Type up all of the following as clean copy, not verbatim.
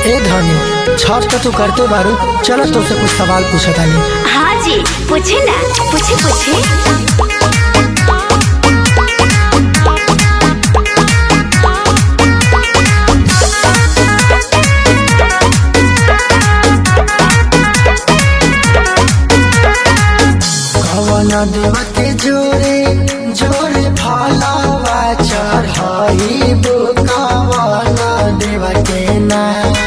ए धनी छठ तो तू करते बारू, चलो तुझसे कुछ सवाल पूछे तानी। हाँ जी पूछे ना, पूछे पूछे। कवन देवा के जोरे जोरे फलावा चढ़ाई कवन देवा के ना,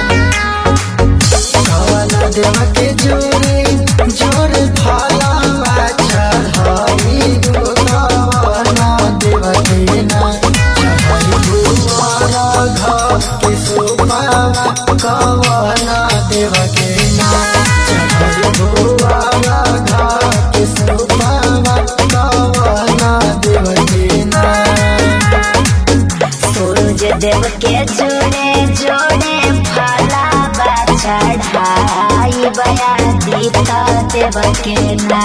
कवन देवा के जोरे जोरे फलावा चढ़ाई कवन देवा के ना, चढ़ाई बुआरा घर के सुपावा कवन देवा के ना, चढ़ाई बुआरा घर के सुपावा कवन देवा के ना। सूरज देव के जोड़े जोड़े फलावा चढ़ाई बया दीता देव के ना।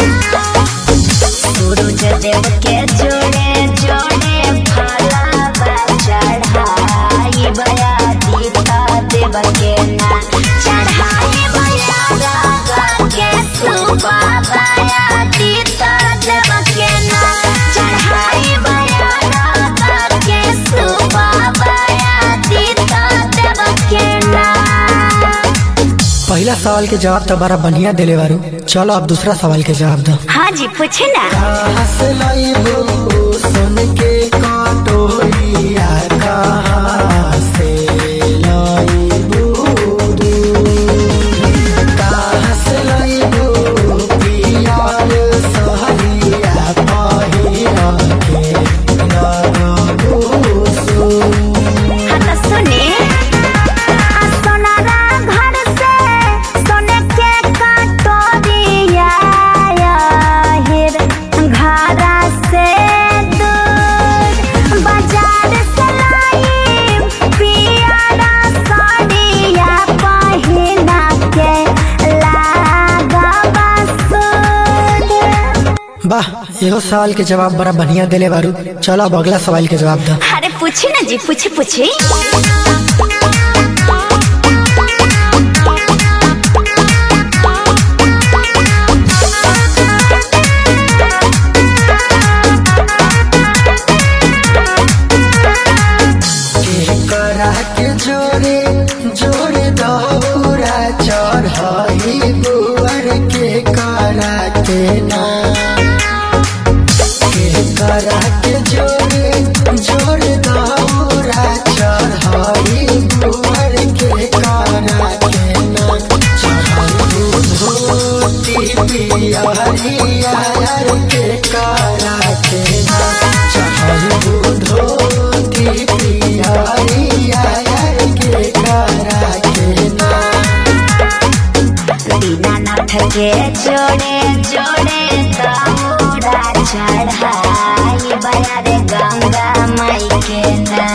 सूरज देव के जोड़े जोड़े फलावा चढ़ाई बया दीता देव के ना। चढ़ाई बया रागा के सुबह बया दीता देव के ना। चढ़ाई बया रागा के सुबह बया दीता देव के ना। पहला सवाल के जवाब तो बड़ा बढ़िया दिले बारू, चलो अब दूसरा सवाल के जवाब दो। हाँ जी पूछे ना। कहाँ से लाइबो सोन के कटोरिया, कहाँ से लाइबो दूध, कहाँ से लाइबो पियार सहरिया पहिरा के लगबो सो। हाँ तो सुने, सोनारा घर से सोने के कटोरिया हिर घरा से दूध, बाजार से लाई पियारा साड़िया पहिना के लागबा सूद। वाह, एगो सवाल के जवाब बड़ा बढ़िया दिले बारू, चलो अब अगला सवाल के जवाब दो। अरे पूछे ना जी, पूछे पूछे। करा के जोरे जोरे दौरा चढ़ाई बुआर के करा के ना, के करा के जोरे जोरे दौरा चढ़ाई बुआर के करा के ना, चढ़ाई धोती पियरिया के करा के ना, चढ़ाई धोती पियरिया के करा के ना। दीनानाथ के जोड़े जोड़े दौरा चढ़ाई बया रे गंगा माई के ना।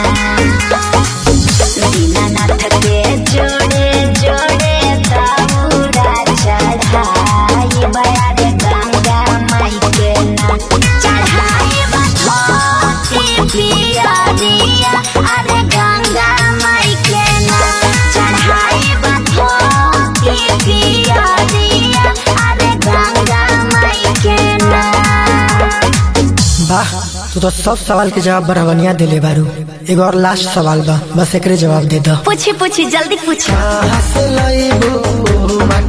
दीनानाथ के जोड़े जोड़े दौरा चढ़ाई बया रे गंगा माई के ना। चढ़ाई बधोती पियरिया अरे गंगा माई के ना। चढ़ाई बधोती पियरिया अरे गंगा माई के ना। वाह, तू तो सब सवाल के जवाब बड़ा बढ़िया दिले बारू, एगो और लास्ट सवाल बा, बस एकरे जवाब दे दो। पूछी पूछी जल्दी पूछी। कहाँ से लाइबो